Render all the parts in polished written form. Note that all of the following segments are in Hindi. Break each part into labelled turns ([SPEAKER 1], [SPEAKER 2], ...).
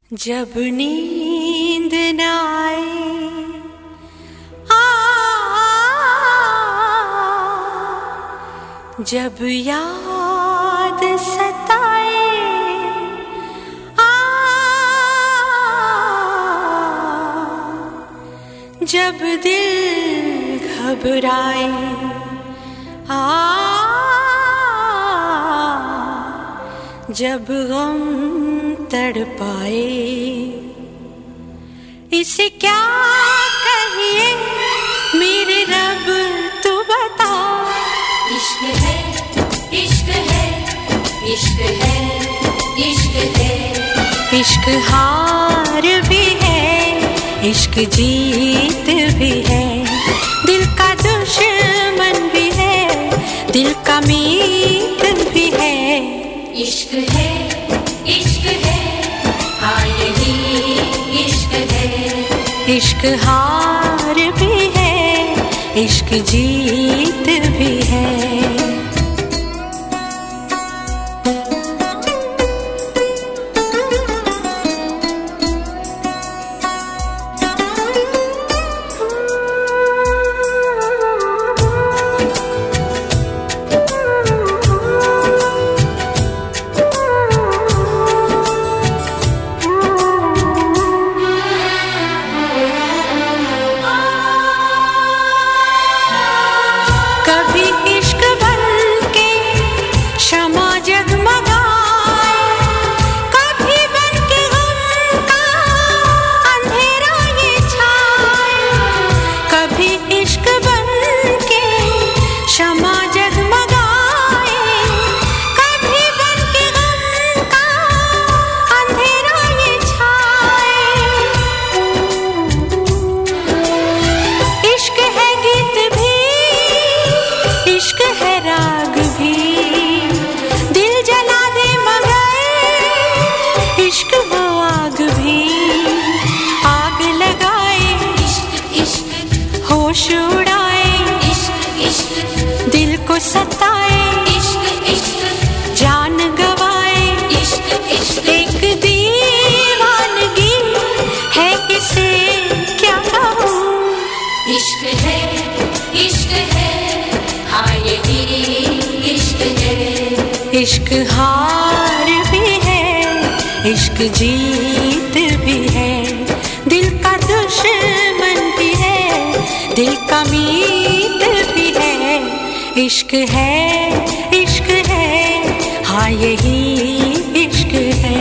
[SPEAKER 1] जब नींद न आए जब याद सताए जब दिल घबराए जब गम तड़पाए, इसे क्या कहिए मेरे रब तू बता।
[SPEAKER 2] इश्क है, इश्क है, इश्क है, इश्क है।
[SPEAKER 1] इश्क हार भी है, इश्क जीत भी है, दिल का दुश्मन भी है, दिल का मीत भी है।
[SPEAKER 2] इश्क है, इश्क है, हाँ यही इश्क है।
[SPEAKER 1] इश्क हार भी है, इश्क जीत भी है। होश उड़ाए,
[SPEAKER 2] इश्क इश्क,
[SPEAKER 1] दिल को सताए,
[SPEAKER 2] इश्क इश्क,
[SPEAKER 1] जान गवाए,
[SPEAKER 2] इश्क इश्क।
[SPEAKER 1] एक दीवानगी है, इसे क्या कहूँ।
[SPEAKER 2] इश्क है, इश्क है, हाँ यही इश्क है।
[SPEAKER 1] इश्क हार भी है, इश्क जीत भी है, दिल का दुश्मन भी है, दिल का मीत भी है। इश्क है, इश्क है, हाँ यही इश्क है।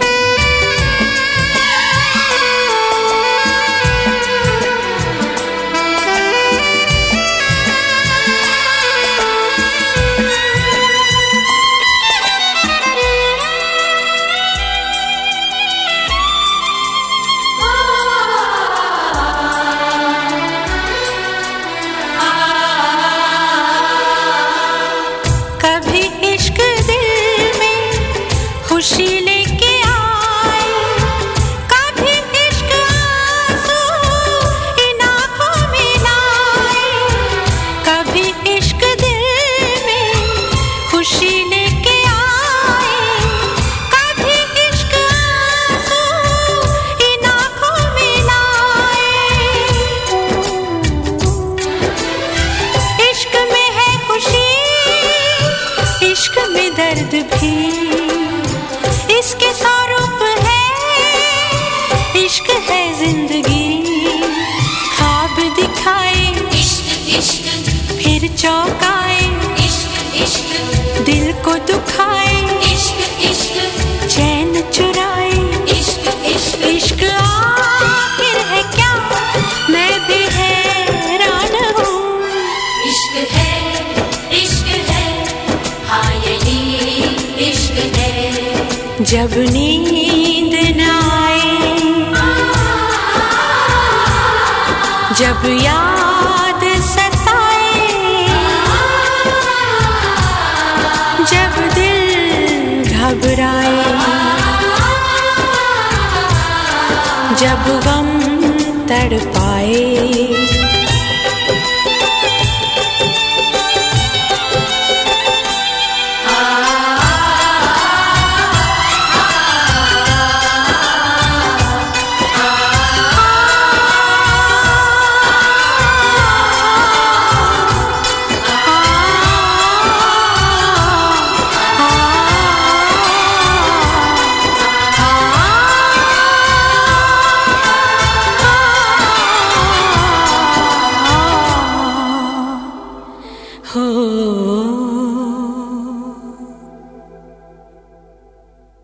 [SPEAKER 1] खुशी लेके आए, कभी इश्क आंसू इन आँखों में लाए, कभी इश्क दिल में खुशी लेके आए, कभी इश्क आंसू इन आँखों में लाए। इश्क में है खुशी, इश्क में दर्द भी, इसके स्वरूप है, इश्क है जिंदगी। ख्वाब दिखाए,
[SPEAKER 2] इश्क इश्क,
[SPEAKER 1] फिर चौंकाए,
[SPEAKER 2] इश्क इश्क,
[SPEAKER 1] दिल को दुखाए,
[SPEAKER 2] इश्क इश्क,
[SPEAKER 1] चैन चुराए,
[SPEAKER 2] इश्क इश्क।
[SPEAKER 1] इश्क आखिर है क्या, मैं भी हैरान हूँ।
[SPEAKER 2] इश्क है, इश्क है, हाँ यही इश्क है।
[SPEAKER 1] जब नींद न आए, जब याद सताए, जब दिल घबराए, जब गम तड़पाए।